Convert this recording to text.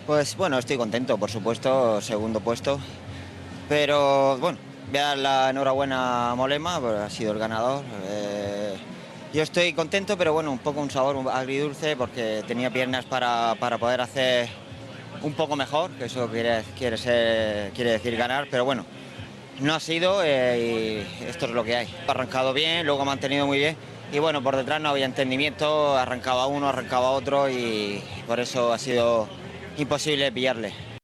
Pues bueno, estoy contento, por supuesto, segundo puesto. Pero bueno, voy a dar la enhorabuena a Molema, pues ha sido el ganador. Yo estoy contento, pero bueno, un poco un sabor agridulce porque tenía piernas para poder hacer un poco mejor, que eso quiere decir ganar, pero bueno, no ha sido y esto es lo que hay. Ha arrancado bien, luego ha mantenido muy bien y bueno, por detrás no había entendimiento, arrancaba uno, arrancaba otro y por eso ha sido imposible pillarle.